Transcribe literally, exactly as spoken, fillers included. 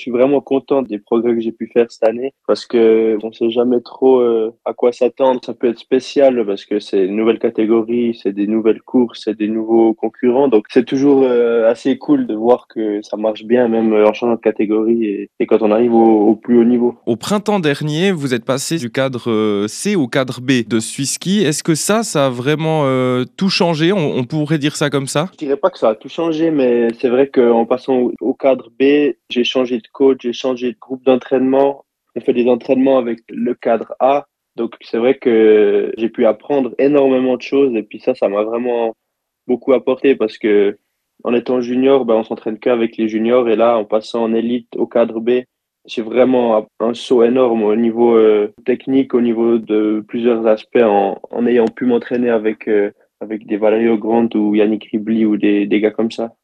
suis vraiment content des progrès que j'ai pu faire cette année parce que on sait jamais trop euh, à quoi s'attendre. Ça peut être spécial parce que c'est une nouvelle catégorie, c'est des nouvelles courses, c'est des nouveaux concurrents. Donc c'est toujours euh, assez cool de voir que ça marche bien même euh, en changeant de catégorie et, et quand on arrive au, au plus haut niveau. Au printemps dernier, vous êtes passé du cadre euh, C au cadre B de Swisski. Est-ce que ça, ça a vraiment euh, tout changé? on, on pourrait dire ça comme ça? Je dirais pas que ça a tout changé, mais c'est vrai qu'en passant au, au cadre B, j'ai changé de coach, j'ai changé de groupe d'entraînement. On fait des entraînements avec le cadre A. Donc c'est vrai que j'ai pu apprendre énormément de choses et puis ça, ça m'a vraiment beaucoup apporté parce que en étant junior, ben, on s'entraîne qu'avec les juniors et là, en passant en élite au cadre B, j'ai vraiment un saut énorme au niveau euh, technique, au niveau de plusieurs aspects en, en ayant pu m'entraîner avec, euh, avec des Valerio Grant ou Yannick Ribli ou des, des gars comme ça.